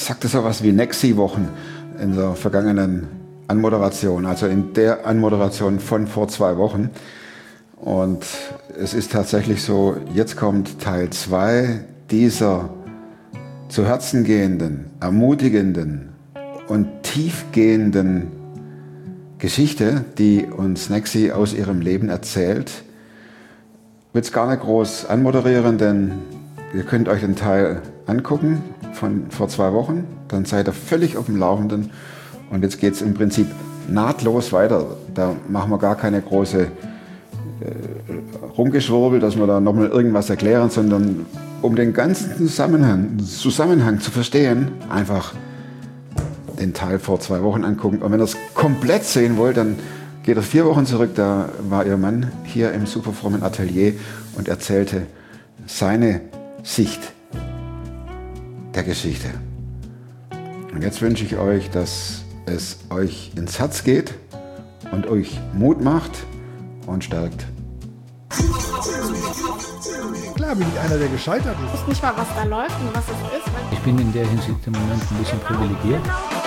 sagte sowas wie Nexi-Wochen in der vergangenen Anmoderation, also in der Anmoderation von vor 2 Wochen. Und es ist tatsächlich so, jetzt kommt Teil 2 dieser zu Herzen gehenden, ermutigenden und tiefgehenden Geschichte, die uns Nexi aus ihrem Leben erzählt. Ich will es gar nicht groß anmoderieren, denn ihr könnt euch den Teil angucken von vor 2 Wochen, dann seid ihr völlig auf dem Laufenden und jetzt geht es im Prinzip nahtlos weiter. Da machen wir gar keine große Rumgeschwurbel, dass wir da nochmal irgendwas erklären, sondern um den ganzen Zusammenhang zu verstehen, einfach den Teil vor 2 Wochen angucken. Und wenn ihr es komplett sehen wollt, dann geht ihr 4 Wochen zurück, da war ihr Mann hier im Superfrommen Atelier und erzählte seine Sicht der Geschichte. Und jetzt wünsche ich euch, dass es euch ins Herz geht und euch Mut macht und stärkt. Klar bin ich einer, der gescheitert ist. Ich weiß nicht mal, was da läuft und was es ist. Ich bin in der Hinsicht im Moment ein bisschen privilegiert.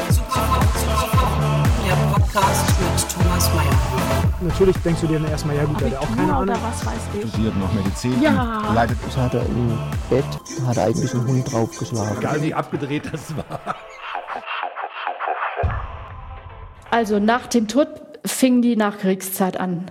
Der Podcast mit Thomas Mayer. Natürlich denkst du dir dann erstmal, ja gut, der hat auch keine Ahnung. Oder was weiß ich. Studiert noch Medizin. Ja. Leidet. Das hat er im Bett, da hat er eigentlich einen Hund draufgeschlagen. Egal wie abgedreht das war. Also nach dem Tod fing die Nachkriegszeit an.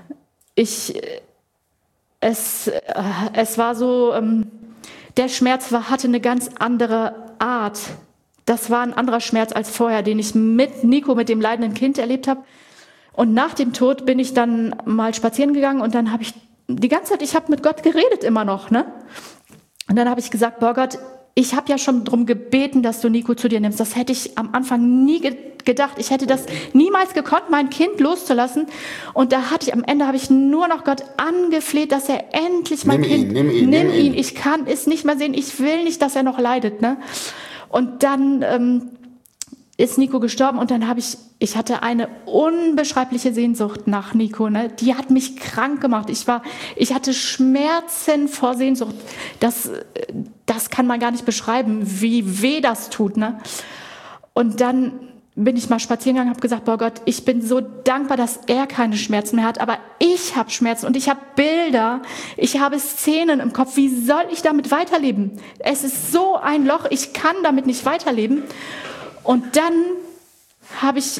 Es war so, der Schmerz hatte eine ganz andere Art. Das war ein anderer Schmerz als vorher, den ich mit Nico, mit dem leidenden Kind erlebt habe. Und nach dem Tod bin ich dann mal spazieren gegangen und dann habe ich die ganze Zeit, ich habe mit Gott geredet immer noch, ne? Und dann habe ich gesagt, boah Gott, ich habe ja schon darum gebeten, dass du Nico zu dir nimmst. Das hätte ich am Anfang nie gedacht. Ich hätte das niemals gekonnt, mein Kind loszulassen. Und da am Ende habe ich nur noch Gott angefleht, dass er endlich mein Kind, nimm ihn. Ich kann es nicht mehr sehen. Ich will nicht, dass er noch leidet, ne? Und dann ist Nico gestorben und dann ich hatte eine unbeschreibliche Sehnsucht nach Nico, ne? Die hat mich krank gemacht. Ich hatte Schmerzen vor Sehnsucht. Das kann man gar nicht beschreiben, wie weh das tut, ne? Und dann bin ich mal spazieren gegangen und habe gesagt, boah Gott, ich bin so dankbar, dass er keine Schmerzen mehr hat, aber ich habe Schmerzen und ich habe Bilder, ich habe Szenen im Kopf, wie soll ich damit weiterleben? Es ist so ein Loch, ich kann damit nicht weiterleben. Und dann habe ich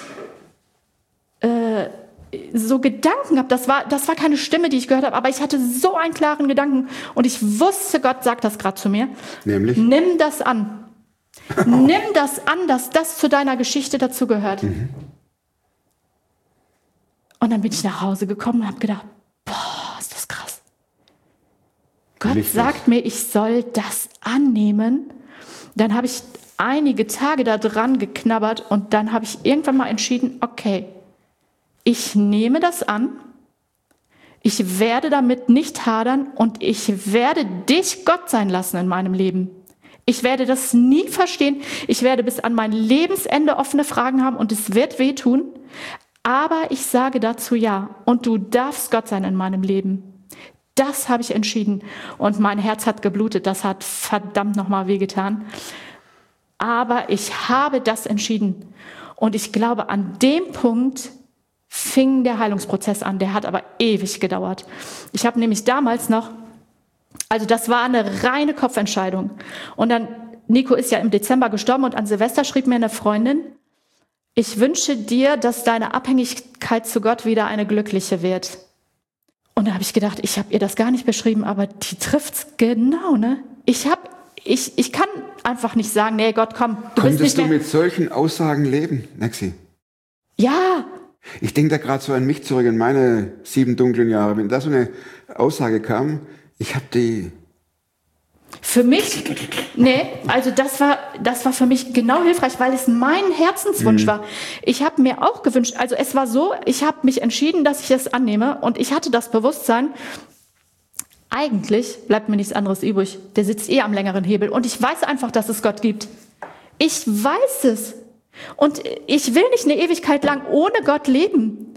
so Gedanken gehabt, das war keine Stimme, die ich gehört habe, aber ich hatte so einen klaren Gedanken und ich wusste, Gott sagt das gerade zu mir. Nämlich? Nimm das an. Nimm das an, dass das zu deiner Geschichte dazugehört. Mhm. Und dann bin ich nach Hause gekommen und habe gedacht, boah, ist das krass. Gott sagt mir, ich soll das annehmen. Dann habe ich einige Tage da dran geknabbert und dann habe ich irgendwann mal entschieden, okay, ich nehme das an, ich werde damit nicht hadern und ich werde dich Gott sein lassen in meinem Leben. Ich werde das nie verstehen. Ich werde bis an mein Lebensende offene Fragen haben und es wird wehtun. Aber ich sage dazu ja. Und du darfst Gott sein in meinem Leben. Das habe ich entschieden. Und mein Herz hat geblutet. Das hat verdammt nochmal wehgetan. Aber ich habe das entschieden. Und ich glaube, an dem Punkt fing der Heilungsprozess an. Der hat aber ewig gedauert. Ich habe nämlich damals noch, also das war eine reine Kopfentscheidung. Und dann, Nico ist ja im Dezember gestorben und an Silvester schrieb mir eine Freundin, ich wünsche dir, dass deine Abhängigkeit zu Gott wieder eine glückliche wird. Und da habe ich gedacht, ich habe ihr das gar nicht beschrieben, aber die trifft's genau, ne? Ich kann einfach nicht sagen, nee, Gott, komm, du bist nicht mehr. Konntest du mit solchen Aussagen leben, Nexi? Ja. Ich denke da gerade so an mich zurück, in meine 7 dunklen Jahre. Wenn da so eine Aussage kam, ich habe die... Für mich, nee, also das war für mich genau hilfreich, weil es mein Herzenswunsch war. Ich habe mir auch gewünscht, also es war so, ich habe mich entschieden, dass ich es annehme und ich hatte das Bewusstsein, eigentlich bleibt mir nichts anderes übrig. Der sitzt am längeren Hebel und ich weiß einfach, dass es Gott gibt. Ich weiß es. Und ich will nicht eine Ewigkeit lang ohne Gott leben.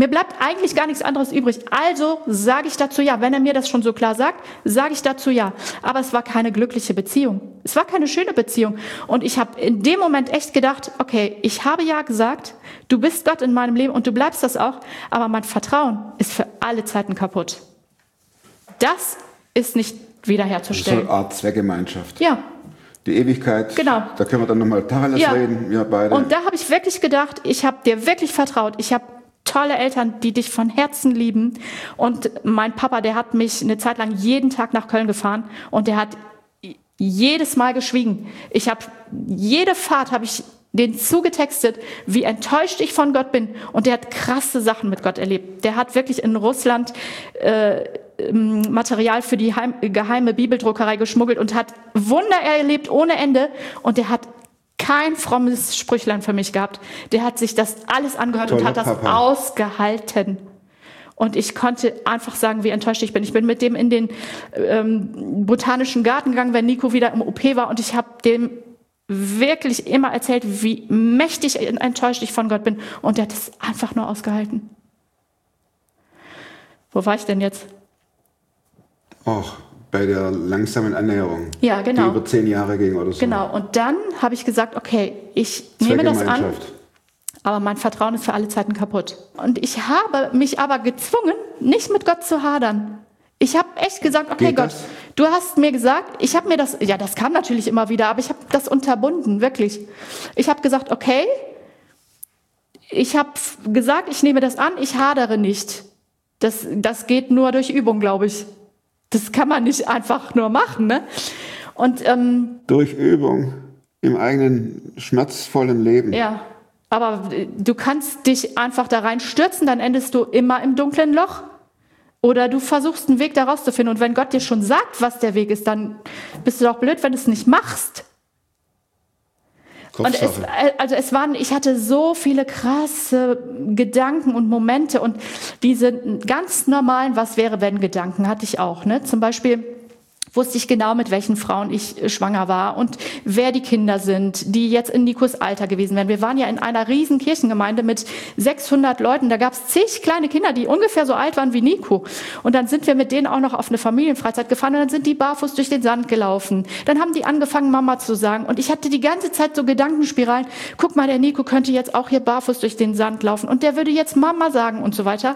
Mir bleibt eigentlich gar nichts anderes übrig. Also sage ich dazu ja. Wenn er mir das schon so klar sagt, sage ich dazu ja. Aber es war keine glückliche Beziehung. Es war keine schöne Beziehung. Und ich habe in dem Moment echt gedacht, okay, ich habe ja gesagt, du bist Gott in meinem Leben und du bleibst das auch. Aber mein Vertrauen ist für alle Zeiten kaputt. Das ist nicht wiederherzustellen. So eine Art Zweckgemeinschaft. Ja. Die Ewigkeit, genau. Da können wir dann nochmal Tacheles reden, wir beide. Und da habe ich wirklich gedacht, ich habe dir wirklich vertraut. Ich habe tolle Eltern, die dich von Herzen lieben. Und mein Papa, der hat mich eine Zeit lang jeden Tag nach Köln gefahren und der hat jedes Mal geschwiegen. Jede Fahrt habe ich den zugetextet, wie enttäuscht ich von Gott bin. Und der hat krasse Sachen mit Gott erlebt. Der hat wirklich in Russland Material für die geheime Bibeldruckerei geschmuggelt und hat Wunder erlebt ohne Ende. Und der hat kein frommes Sprüchlein für mich gehabt. Der hat sich das alles angehört und hat das ausgehalten. Und ich konnte einfach sagen, wie enttäuscht ich bin. Ich bin mit dem in den botanischen Garten gegangen, wenn Nico wieder im OP war. Und ich habe dem wirklich immer erzählt, wie mächtig enttäuscht ich von Gott bin. Und der hat es einfach nur ausgehalten. Wo war ich denn jetzt? Auch bei der langsamen Annäherung, ja, genau. Die über 10 Jahre ging oder so. Genau, und dann habe ich gesagt, okay, ich nehme das an, aber mein Vertrauen ist für alle Zeiten kaputt. Und ich habe mich aber gezwungen, nicht mit Gott zu hadern. Ich habe echt gesagt, okay Gott, du hast mir gesagt, ich habe mir das, ja, das kam natürlich immer wieder, aber ich habe das unterbunden, wirklich. Ich habe gesagt, okay, ich habe gesagt, ich nehme das an, ich hadere nicht. Das geht nur durch Übung, glaube ich. Das kann man nicht einfach nur machen, ne? Und durch Übung im eigenen schmerzvollen Leben. Ja, aber du kannst dich einfach da rein stürzen, dann endest du immer im dunklen Loch. Oder du versuchst einen Weg da rauszufinden. Und wenn Gott dir schon sagt, was der Weg ist, dann bist du doch blöd, wenn du es nicht machst. Und ich hatte so viele krasse Gedanken und Momente und diese ganz normalen Was-wäre-wenn-Gedanken hatte ich auch, ne? Zum Beispiel wusste ich genau, mit welchen Frauen ich schwanger war und wer die Kinder sind, die jetzt in Nikos Alter gewesen wären. Wir waren ja in einer riesen Kirchengemeinde mit 600 Leuten. Da gab es zig kleine Kinder, die ungefähr so alt waren wie Nico. Und dann sind wir mit denen auch noch auf eine Familienfreizeit gefahren und dann sind die barfuß durch den Sand gelaufen. Dann haben die angefangen, Mama zu sagen. Und ich hatte die ganze Zeit so Gedankenspiralen. Guck mal, der Nico könnte jetzt auch hier barfuß durch den Sand laufen und der würde jetzt Mama sagen und so weiter.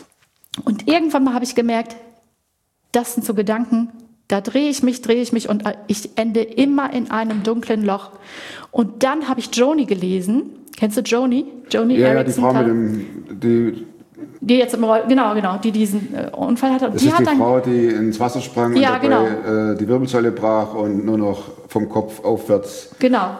Und irgendwann mal habe ich gemerkt, das sind so Gedanken, da drehe ich mich und ich ende immer in einem dunklen Loch. Und dann habe ich Joni gelesen. Kennst du Joni? Joni Erickson. Ja, die Frau mit dem... Die jetzt im Roll, genau, die diesen Unfall hatte. Das ist die Frau, die ins Wasser sprang und dabei die Wirbelsäule brach und nur noch vom Kopf aufwärts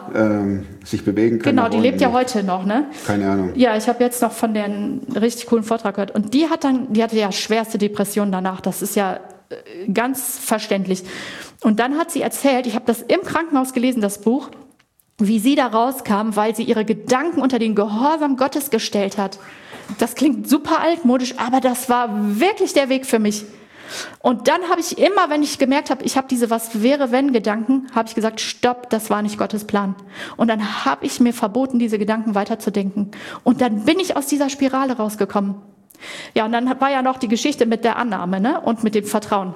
sich bewegen kann. Genau, die lebt ja heute noch, ne? Keine Ahnung. Ja, ich habe jetzt noch von der einen richtig coolen Vortrag gehört. Und die hatte ja schwerste Depressionen danach. Das ist ja ganz verständlich. Und dann hat sie erzählt, ich habe das im Krankenhaus gelesen, das Buch, wie sie da rauskam, weil sie ihre Gedanken unter den Gehorsam Gottes gestellt hat. Das klingt super altmodisch, aber das war wirklich der Weg für mich. Und dann habe ich immer, wenn ich gemerkt habe, ich habe diese Was-wäre-wenn-Gedanken, habe ich gesagt, stopp, das war nicht Gottes Plan. Und dann habe ich mir verboten, diese Gedanken weiterzudenken. Und dann bin ich aus dieser Spirale rausgekommen. Ja, und dann war ja noch die Geschichte mit der Annahme, ne? Und mit dem Vertrauen.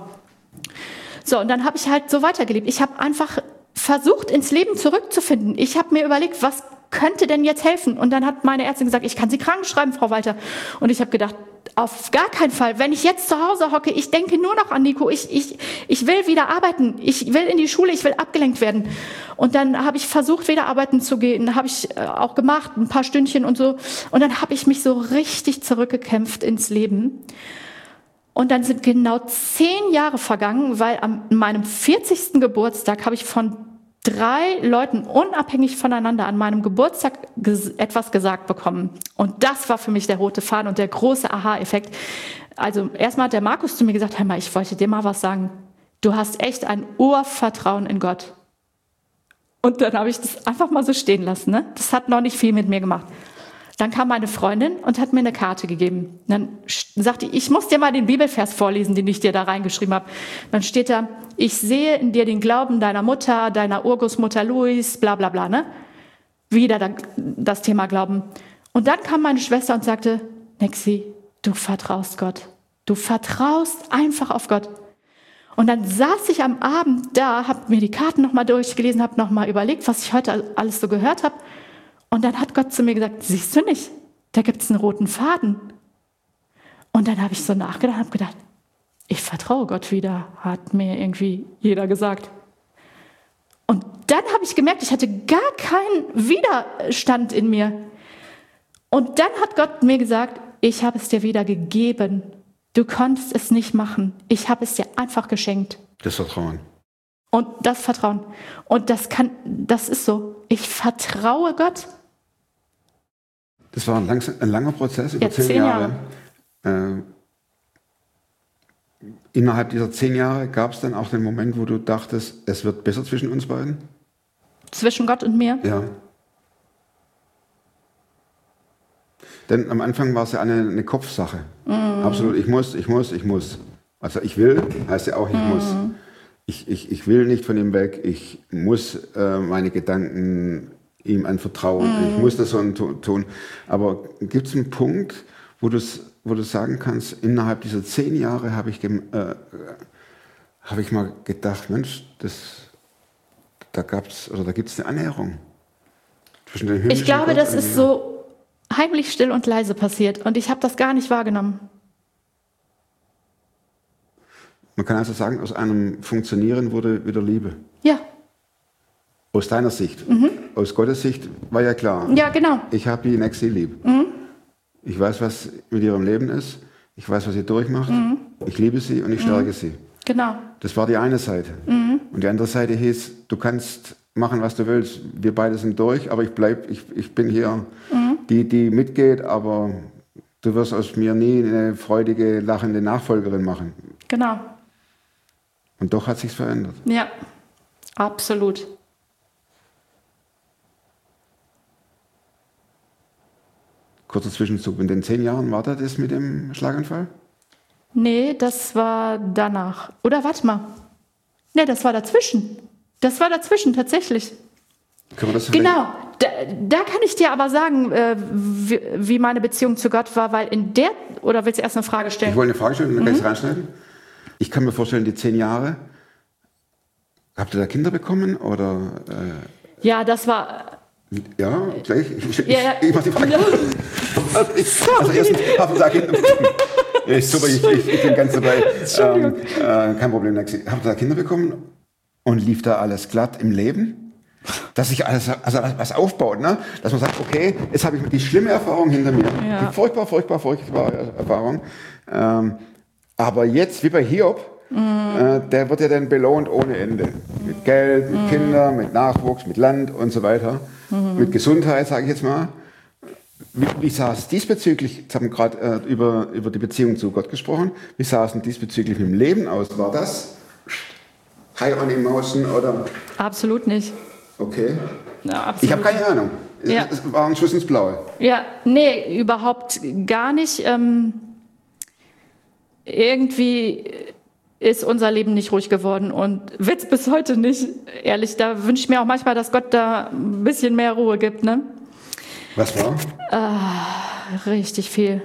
So, und dann habe ich halt so weitergelebt. Ich habe einfach versucht, ins Leben zurückzufinden. Ich habe mir überlegt, was könnte denn jetzt helfen? Und dann hat meine Ärztin gesagt, ich kann Sie krank schreiben, Frau Walter. Und ich habe gedacht, auf gar keinen Fall. Wenn ich jetzt zu Hause hocke, ich denke nur noch an Nico. Ich will wieder arbeiten. Ich will in die Schule. Ich will abgelenkt werden. Und dann habe ich versucht, wieder arbeiten zu gehen. Habe ich auch gemacht, ein paar Stündchen und so. Und dann habe ich mich so richtig zurückgekämpft ins Leben. Und dann sind genau 10 Jahre vergangen, weil an meinem 40. Geburtstag habe ich von 3 Leuten unabhängig voneinander an meinem Geburtstag etwas gesagt bekommen. Und das war für mich der rote Faden und der große Aha-Effekt. Also erstmal hat der Markus zu mir gesagt, hör mal, ich wollte dir mal was sagen. Du hast echt ein Urvertrauen in Gott. Und dann habe ich das einfach mal so stehen lassen. Ne? Das hat noch nicht viel mit mir gemacht. Dann kam meine Freundin und hat mir eine Karte gegeben. Dann sagte ich muss dir mal den Bibelvers vorlesen, den ich dir da reingeschrieben habe. Dann steht da, ich sehe in dir den Glauben deiner Mutter, deiner Urgroßmutter Louis, bla bla bla. Ne? Wieder das Thema Glauben. Und dann kam meine Schwester und sagte, Nexi, du vertraust Gott. Du vertraust einfach auf Gott. Und dann saß ich am Abend da, habe mir die Karten nochmal durchgelesen, habe nochmal überlegt, was ich heute alles so gehört habe. Und dann hat Gott zu mir gesagt, siehst du nicht, da gibt es einen roten Faden. Und dann habe ich so nachgedacht und habe gedacht, ich vertraue Gott wieder, hat mir irgendwie jeder gesagt. Und dann habe ich gemerkt, ich hatte gar keinen Widerstand in mir. Und dann hat Gott mir gesagt, ich habe es dir wieder gegeben. Du konntest es nicht machen. Ich habe es dir einfach geschenkt. Das Vertrauen. Und das Vertrauen. Und das ist so. Ich vertraue Gott. Das war ein langer Prozess, über 10 Jahre. Innerhalb dieser 10 Jahre gab es dann auch den Moment, wo du dachtest, es wird besser zwischen uns beiden? Zwischen Gott und mir? Ja. Denn am Anfang war es ja eine Kopfsache. Absolut, ich muss. Also ich will, heißt ja auch, ich muss. Ich will nicht von ihm weg, ich muss meine Gedanken ihm anvertrauen, ich muss das so tun. Aber gibt es einen Punkt, wo du sagen kannst, innerhalb dieser 10 Jahre habe ich mal gedacht, Mensch, da gibt es eine Annäherung zwischen den himmlischen Ich glaube, Gott das und ist mir. so heimlich, still und leise passiert. Und ich habe das gar nicht wahrgenommen. Man kann also sagen, aus einem Funktionieren wurde wieder Liebe. Ja, Aus deiner Sicht. Aus Gottes Sicht war ja klar. ja, genau. Ich habe die Nexi lieb. Ich weiß, was mit ihrem Leben ist. Ich weiß, was sie durchmacht. Ich liebe sie und ich stärke sie. Genau. Das war die eine Seite. Und die andere Seite hieß, du kannst machen, was du willst. Wir beide sind durch, aber ich bin hier, die mitgeht, aber du wirst aus mir nie eine freudige, lachende Nachfolgerin machen. Genau. Und doch hat sich's verändert. Ja, absolut. Kurzer Zwischenzug. In den 10 Jahren war das mit dem Schlaganfall? Nee, das war danach. Oder warte mal. Nee, das war dazwischen. Das war dazwischen, tatsächlich. Können wir das Genau. Da kann ich dir aber sagen, wie meine Beziehung zu Gott war, weil oder willst du erst eine Frage stellen? Ich wollte eine Frage stellen und dann kann ich es reinschneiden. Ich kann mir vorstellen, die 10 Jahre, habt ihr da Kinder bekommen? Oder, Ja, das war... ja, gleich. Ja. Ich mach die Frage. Also erstens, habt ihr da Kinder bekommen? Ja, super, ich bin ganz dabei. Kein Problem, Nexi. Habt ihr da Kinder bekommen? Und lief da alles glatt im Leben? Dass sich alles, also was aufbaut, ne? Dass man sagt, okay, jetzt habe ich die schlimme Erfahrung hinter mir. Ja. Die furchtbare Erfahrung. Aber jetzt, wie bei Hiob, der wird ja dann belohnt ohne Ende. Mit Geld, mit Kindern, mit Nachwuchs, mit Land und so weiter. Mit Gesundheit, sage ich jetzt mal. Wie sah es diesbezüglich, jetzt haben wir gerade über die Beziehung zu Gott gesprochen, wie sah es denn diesbezüglich mit dem Leben aus? War das High on Emotion oder? Absolut nicht. Okay. Ja, absolut. Ich habe keine Ahnung. Ja. Es war ein Schuss ins Blaue. Ja, nee, überhaupt gar nicht. Irgendwie ist unser Leben nicht ruhig geworden und wird's bis heute nicht. Ehrlich, da wünsche ich mir auch manchmal, dass Gott da ein bisschen mehr Ruhe gibt, ne? Was war? Richtig viel.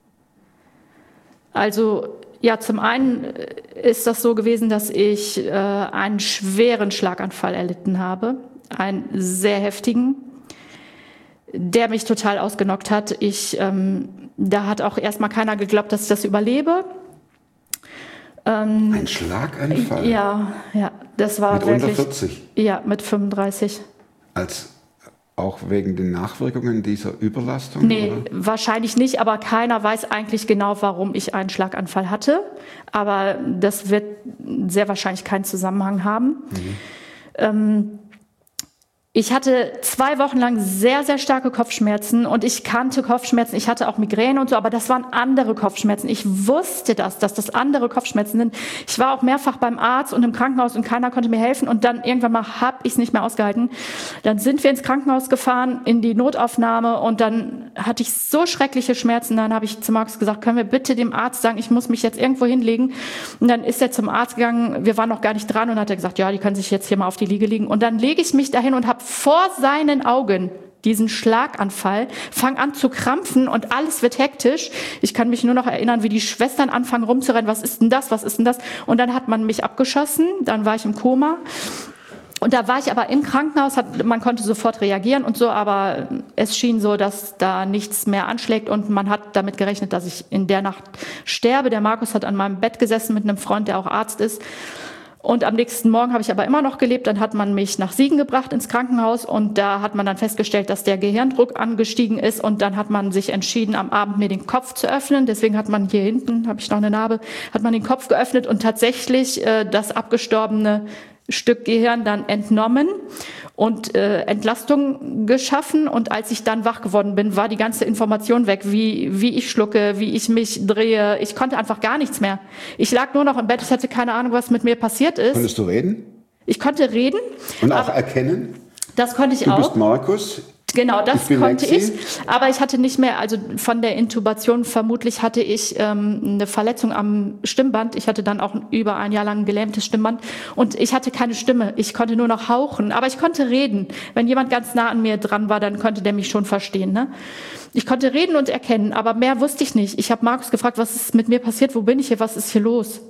Also, ja, zum einen ist das so gewesen, dass ich einen schweren Schlaganfall erlitten habe. Einen sehr heftigen, der mich total ausgenockt hat. Da hat auch erstmal keiner geglaubt, dass ich das überlebe. Ein Schlaganfall? Ja, das war mit wirklich... unter 40? Ja, mit 35. Auch wegen den Nachwirkungen dieser Überlastung? Nee, oder? wahrscheinlich nicht, aber keiner weiß eigentlich genau, warum ich einen Schlaganfall hatte. Aber das wird sehr wahrscheinlich keinen Zusammenhang haben. Ich hatte 2 Wochen lang sehr, sehr starke Kopfschmerzen und ich kannte Kopfschmerzen. Ich hatte auch Migräne und so, aber das waren andere Kopfschmerzen. Ich wusste dass das andere Kopfschmerzen sind. Ich war auch mehrfach beim Arzt und im Krankenhaus und keiner konnte mir helfen. Und dann irgendwann mal habe ich es nicht mehr ausgehalten. Dann sind wir ins Krankenhaus gefahren, in die Notaufnahme und dann hatte ich so schreckliche Schmerzen. Dann habe ich zu Markus gesagt, können wir bitte dem Arzt sagen, ich muss mich jetzt irgendwo hinlegen. Und dann ist er zum Arzt gegangen. Wir waren noch gar nicht dran und hat er gesagt, ja, die können sich jetzt hier mal auf die Liege legen. Und dann lege ich mich dahin und habe habe vor seinen Augen diesen Schlaganfall, fange an zu krampfen und alles wird hektisch. Ich kann mich nur noch erinnern, wie die Schwestern anfangen rumzurennen. Was ist denn das? Was ist denn das? Und dann hat man mich abgeschossen. Dann war ich im Koma. Und da war ich aber im Krankenhaus. Man konnte sofort reagieren und so, aber es schien so, dass da nichts mehr anschlägt und man hat damit gerechnet, dass ich in der Nacht sterbe. Der Markus hat an meinem Bett gesessen mit einem Freund, der auch Arzt ist. Und am nächsten Morgen habe ich aber immer noch gelebt. Dann hat man mich nach Siegen gebracht ins Krankenhaus und da hat man dann festgestellt, dass der Gehirndruck angestiegen ist und dann hat man sich entschieden, am Abend mir den Kopf zu öffnen. Deswegen hat man hier hinten, habe ich noch eine Narbe, hat man den Kopf geöffnet und tatsächlich das abgestorbene Stück Gehirn dann entnommen und Entlastung geschaffen. Und als ich dann wach geworden bin, war die ganze Information weg, wie ich schlucke, wie ich mich drehe. Ich konnte einfach gar nichts mehr. Ich lag nur noch im Bett, ich hatte keine Ahnung, was mit mir passiert ist. Konntest du reden? Ich konnte reden. Und auch erkennen? Das konnte ich auch. Du bist Markus? Genau, das konnte Lexi. ich. Aber ich hatte nicht mehr, also von der Intubation vermutlich hatte ich eine Verletzung am Stimmband. Ich hatte dann auch über ein Jahr lang ein gelähmtes Stimmband. Und ich hatte keine Stimme. Ich konnte nur noch hauchen. Aber ich konnte reden. Wenn jemand ganz nah an mir dran war, dann konnte der mich schon verstehen. Ne? Ich konnte reden und erkennen, aber mehr wusste ich nicht. Ich habe Markus gefragt, was ist mit mir passiert? Wo bin ich hier? Was ist hier los?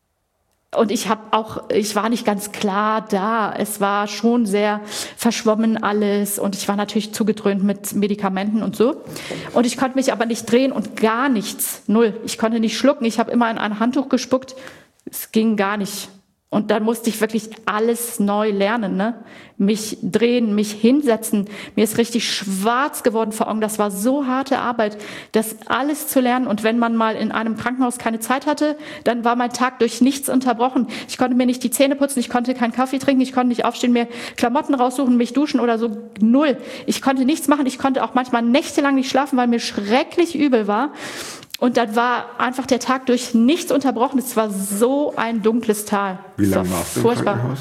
Und ich war nicht ganz klar da. Es war schon sehr verschwommen alles und ich war natürlich zugedröhnt mit Medikamenten und so. Und ich konnte mich aber nicht drehen und gar nichts. Null. Ich konnte nicht schlucken. Ich habe immer in ein Handtuch gespuckt. Es ging gar nicht. Und dann musste ich wirklich alles neu lernen, ne? Mich drehen, mich hinsetzen. Mir ist richtig schwarz geworden vor Augen. Das war so harte Arbeit, das alles zu lernen. Und wenn man mal in einem Krankenhaus keine Zeit hatte, dann war mein Tag durch nichts unterbrochen. Ich konnte mir nicht die Zähne putzen, ich konnte keinen Kaffee trinken, ich konnte nicht aufstehen, mir Klamotten raussuchen, mich duschen oder so. Null. Ich konnte nichts machen. Ich konnte auch manchmal nächtelang nicht schlafen, weil mir schrecklich übel war. Und dann war einfach der Tag durch nichts unterbrochen. Es war so ein dunkles Tal. Wie lange warst du im Krankenhaus?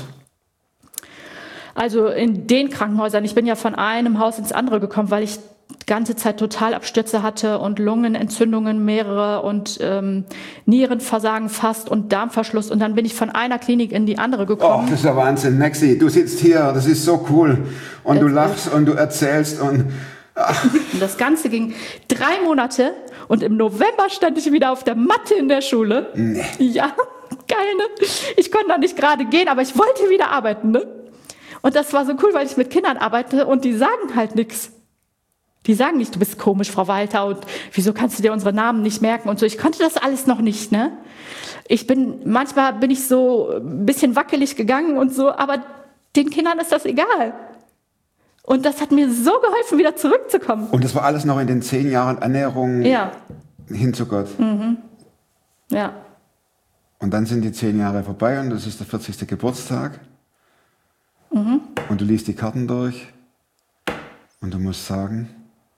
Also in den Krankenhäusern. Ich bin ja von einem Haus ins andere gekommen, weil ich die ganze Zeit Totalabstürze hatte und Lungenentzündungen mehrere und Nierenversagen fast und Darmverschluss. Und dann bin ich von einer Klinik in die andere gekommen. Oh, das ist ja Wahnsinn, Maxi. Du sitzt hier, das ist so cool. Und du lachst und du erzählst und... Und das Ganze ging 3 Monate und im November stand ich wieder auf der Matte in der Schule. Nee. Ja, geil, ne? Ich konnte noch nicht gerade gehen, aber ich wollte wieder arbeiten, ne? Und das war so cool, weil ich mit Kindern arbeite und die sagen halt nichts. Die sagen nicht, du bist komisch, Frau Walter, und wieso kannst du dir unsere Namen nicht merken und so. Ich konnte das alles noch nicht, ne? Manchmal bin ich so ein bisschen wackelig gegangen und so, aber den Kindern ist das egal. Und das hat mir so geholfen, wieder zurückzukommen. Und das war alles noch in den 10 Jahren Ernährung hin zu Gott. Mhm. Ja. Und dann sind die 10 Jahre vorbei und das ist der 40. Geburtstag. Mhm. Und du liest die Karten durch und du musst sagen,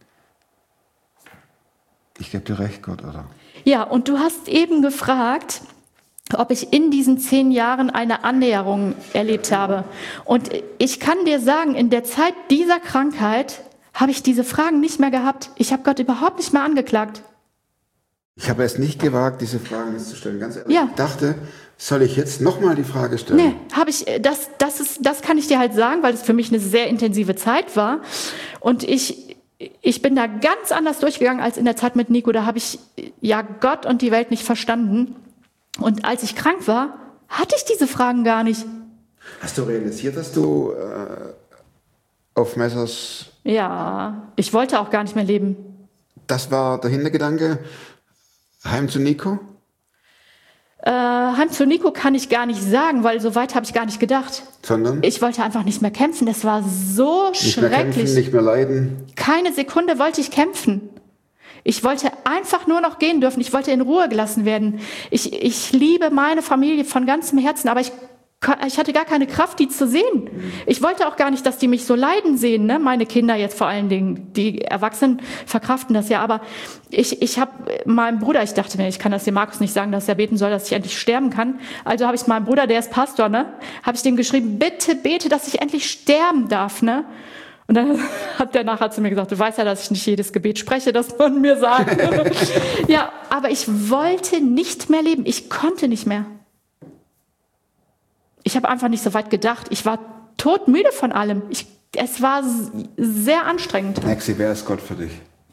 ich gebe dir recht, Gott, oder? Ja, und du hast eben gefragt, ob ich in diesen 10 Jahren eine Annäherung erlebt habe. Und ich kann dir sagen, in der Zeit dieser Krankheit habe ich diese Fragen nicht mehr gehabt. Ich habe Gott überhaupt nicht mehr angeklagt. Ich habe es nicht gewagt, diese Fragen jetzt zu stellen. Ganz ehrlich, Ja. ich dachte, soll ich jetzt nochmal die Frage stellen? Nee, habe ich, das kann ich dir halt sagen, weil es für mich eine sehr intensive Zeit war. Und ich bin da ganz anders durchgegangen als in der Zeit mit Nico. Da habe ich ja Gott und die Welt nicht verstanden. Und als ich krank war, hatte ich diese Fragen gar nicht. Hast du realisiert, dass du auf Messers... Ja, ich wollte auch gar nicht mehr leben. Das war der Hintergedanke, heim zu Nico? Heim zu Nico kann ich gar nicht sagen, weil so weit habe ich gar nicht gedacht. Sondern? Ich wollte einfach nicht mehr kämpfen. Das war so Nicht schrecklich. mehr kämpfen, nicht mehr leiden. Keine Sekunde wollte ich kämpfen. Ich wollte einfach nur noch gehen dürfen. Ich wollte in Ruhe gelassen werden. Ich liebe meine Familie von ganzem Herzen, aber ich hatte gar keine Kraft, die zu sehen. Ich wollte auch gar nicht, dass die mich so leiden sehen, ne? Meine Kinder jetzt vor allen Dingen. Die Erwachsenen verkraften das ja, aber ich habe meinem Bruder, ich dachte mir, ich kann das dem Markus nicht sagen, dass er beten soll, dass ich endlich sterben kann. Also habe ich meinem Bruder, der ist Pastor, ne? Habe ich dem geschrieben, bitte bete, dass ich endlich sterben darf, ne? Und dann hat der nachher zu mir gesagt, du weißt ja, dass ich nicht jedes Gebet spreche, das man mir sagt. Ja, aber ich wollte nicht mehr leben. Ich konnte nicht mehr. Ich habe einfach nicht so weit gedacht. Ich war todmüde von allem. Ich es war sehr anstrengend. Nexi, wer ist Gott für dich?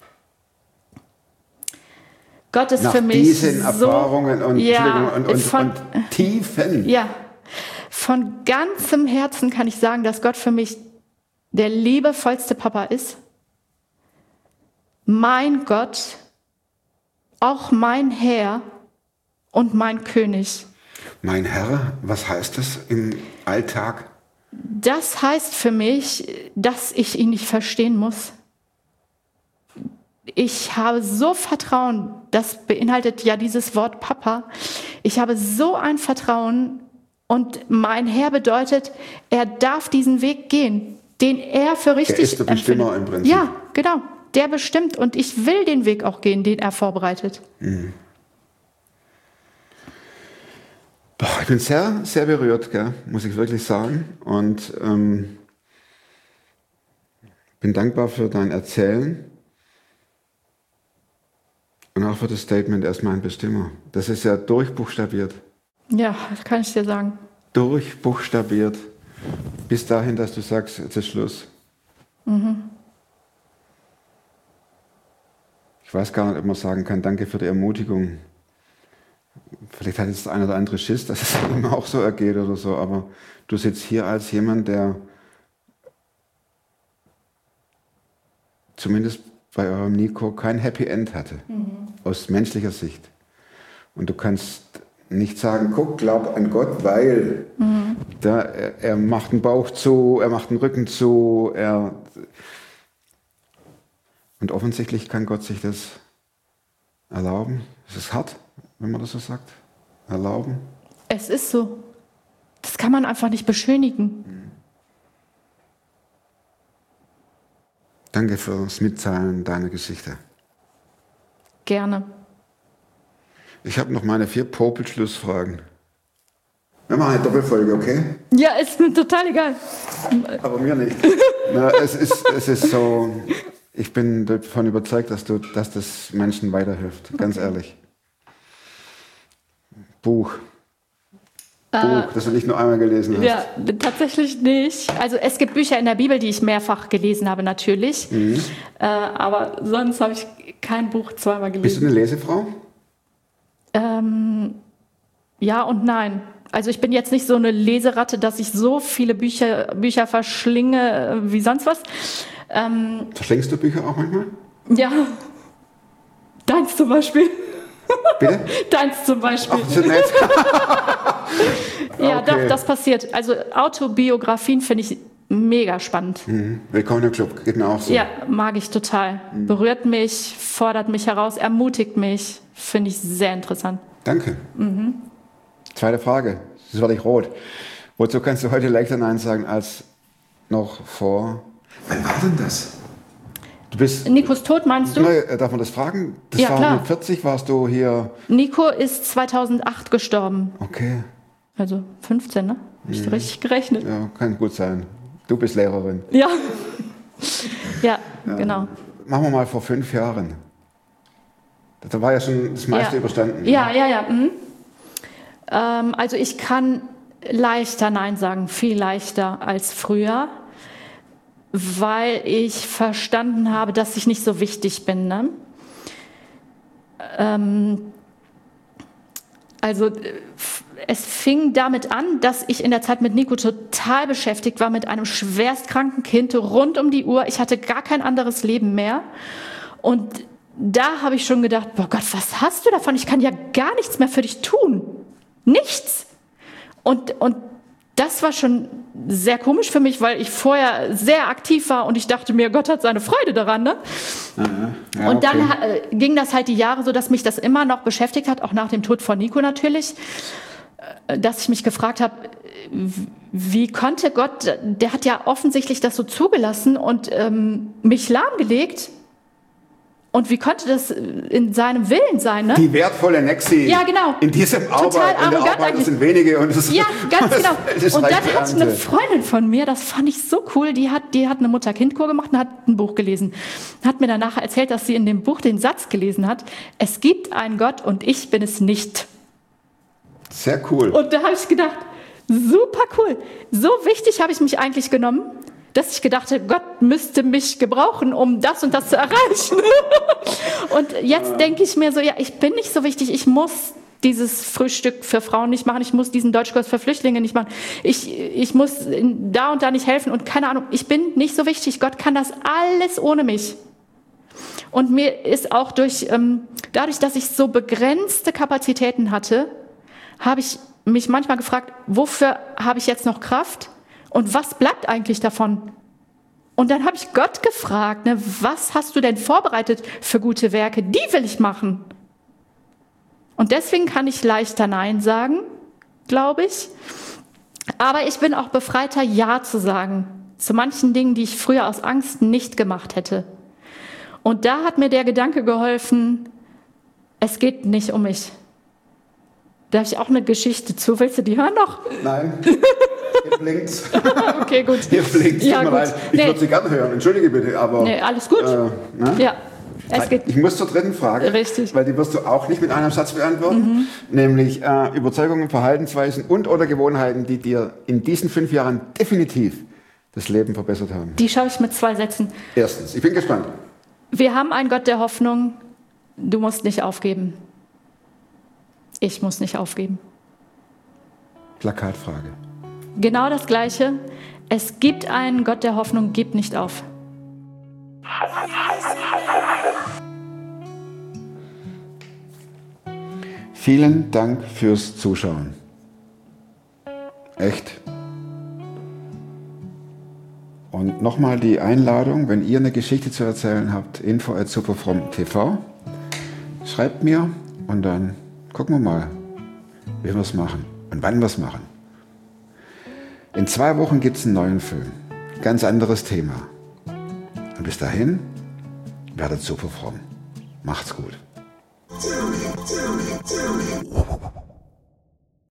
Gott ist Nach für mich diesen so, Erfahrungen und, ja, und Tiefen. Ja, von ganzem Herzen kann ich sagen, dass Gott für mich der liebevollste Papa ist. Mein Gott, auch mein Herr und mein König. Mein Herr, was heißt das im Alltag? Das heißt für mich, dass ich ihn nicht verstehen muss. Ich habe so Vertrauen, das beinhaltet ja dieses Wort Papa. Ich habe so ein Vertrauen und mein Herr bedeutet, er darf diesen Weg gehen, den er für richtig ist der Bestimmer empfindet. im Prinzip. Ja, genau, der bestimmt und ich will den Weg auch gehen, den er vorbereitet. Mhm. Boah, ich bin sehr, sehr berührt, gell? Muss ich wirklich sagen. Und bin dankbar für dein Erzählen. Und auch für das Statement, er ist mein Bestimmer. Das ist ja durchbuchstabiert. Ja, das kann ich dir sagen. Durchbuchstabiert. Bis dahin, dass du sagst, jetzt ist Schluss. Mhm. Ich weiß gar nicht, ob man sagen kann, danke für die Ermutigung. Vielleicht hat jetzt der eine oder andere Schiss, dass es ihm auch so ergeht oder so, aber du sitzt hier als jemand, der zumindest bei eurem Nico kein Happy End hatte, aus menschlicher Sicht. Und du kannst nicht sagen, guck, glaub an Gott, weil er macht den Bauch zu, er macht den Rücken zu, und offensichtlich kann Gott sich das erlauben. Es ist hart, wenn man das so sagt. Erlauben. Es ist so. Das kann man einfach nicht beschönigen. Danke fürs Mitteilen deiner Geschichte. Gerne. Ich habe noch meine 4 Popelschlussfragen. Wir machen eine Doppelfolge, okay? Ja, ist mir total egal. Aber mir nicht. Na, es ist so, ich bin davon überzeugt, dass das Menschen weiterhilft. Ganz ehrlich. Buch, das du nicht nur einmal gelesen hast. Ja, tatsächlich nicht. Also es gibt Bücher in der Bibel, die ich mehrfach gelesen habe, natürlich. Aber sonst habe ich kein Buch zweimal gelesen. Bist du eine Lesefrau? Ja und nein. Also ich bin jetzt nicht so eine Leseratte, dass ich so viele Bücher verschlinge wie sonst was. Verschlingst du Bücher auch manchmal? Ja. Deins zum Beispiel. Bitte? Deins zum Beispiel. Ach, so nett. Ja, Okay. doch, das passiert. Also Autobiografien finde ich mega spannend. Willkommen im Club, geht mir auch so. Ja, mag ich total. Berührt mich, fordert mich heraus, ermutigt mich. Finde ich sehr interessant. Danke. Zweite Frage, das werde ich rot. Wozu kannst du heute leichter Nein sagen als noch vor... Wann war denn das? Du bist... Nikos Tod, meinst du? Darf man das fragen? Das Ja, war klar. mit 40, warst du hier... Nico ist 2008 gestorben. Okay, Also 15, ne? Hab ich richtig gerechnet? ja, kann gut sein. Du bist Lehrerin. Ja. Ja, genau. Machen wir mal vor 5 Jahren. Da war ja schon das meiste überstanden. Ja. Also ich kann leichter Nein sagen, viel leichter als früher, weil ich verstanden habe, dass ich nicht so wichtig bin. Ne? Also es fing damit an, dass ich in der Zeit mit Nico total beschäftigt war, mit einem schwerstkranken Kind rund um die Uhr. Ich hatte gar kein anderes Leben mehr. Und da habe ich schon gedacht, boah Gott, was hast du davon? Ich kann ja gar nichts mehr für dich tun. Nichts. Und das war schon sehr komisch für mich, weil ich vorher sehr aktiv war und ich dachte mir, Gott hat seine Freude daran. Ne? Ja, Und dann okay. ging das halt die Jahre so, dass mich das immer noch beschäftigt hat, auch nach dem Tod von Nico natürlich, dass ich mich gefragt habe, wie konnte Gott, der hat ja offensichtlich das so zugelassen und mich lahmgelegt. Und wie konnte das in seinem Willen sein, ne? Die wertvolle Nexi. Ja, genau. In diesem Total Arbeit, in der arrogant Arbeit eigentlich. sind wenige und es Ja, ganz genau. es ist Und dann reiche hat eine Ernte. Freundin von mir, das fand ich so cool, die hat eine Mutter-Kind-Kur gemacht und hat ein Buch gelesen. Hat mir danach erzählt, dass sie in dem Buch den Satz gelesen hat, es gibt einen Gott und ich bin es nicht. Sehr cool. Und da habe ich gedacht, super cool. So wichtig habe ich mich eigentlich genommen, dass ich gedacht habe, Gott müsste mich gebrauchen, um das und das zu erreichen. Und jetzt denke ich mir so, ja, ich bin nicht so wichtig, ich muss dieses Frühstück für Frauen nicht machen, ich muss diesen Deutschkurs für Flüchtlinge nicht machen, ich muss da und da nicht helfen und keine Ahnung, ich bin nicht so wichtig, Gott kann das alles ohne mich. Und mir ist auch dadurch, dass ich so begrenzte Kapazitäten hatte, habe ich mich manchmal gefragt, wofür habe ich jetzt noch Kraft und was bleibt eigentlich davon? Und dann habe ich Gott gefragt, ne, was hast du denn vorbereitet für gute Werke? Die will ich machen. Und deswegen kann ich leichter Nein sagen, glaube ich. Aber ich bin auch befreiter, Ja zu sagen. Zu manchen Dingen, die ich früher aus Angst nicht gemacht hätte. Und da hat mir der Gedanke geholfen, es geht nicht um mich. Da habe ich auch eine Geschichte zu. Willst du die hören noch? Nein, hier blinkt's. Okay, gut. Hier blinkt's, Ja, tut mir gut. leid. Ich würde sie gerne hören, entschuldige bitte, aber... Nee, alles gut. Ne? Ja, es geht. Ich muss zur dritten Frage, Richtig. weil die wirst du auch nicht mit einem Satz beantworten, nämlich Überzeugungen, Verhaltensweisen und oder Gewohnheiten, die dir in diesen 5 Jahren definitiv das Leben verbessert haben. Die schaue ich mit 2 Sätzen. Erstens, ich bin gespannt. Wir haben einen Gott der Hoffnung, du musst nicht aufgeben. Ich muss nicht aufgeben. Plakatfrage. Genau das Gleiche. Es gibt einen Gott der Hoffnung, gib nicht auf. Vielen Dank fürs Zuschauen. Echt. Und nochmal die Einladung, wenn ihr eine Geschichte zu erzählen habt, info@superfromm.tv. Schreibt mir und dann gucken wir mal, wie wir es machen und wann wir es machen. In 2 Wochen gibt es einen neuen Film. Ganz anderes Thema. Und bis dahin, werdet super fromm. Macht's gut.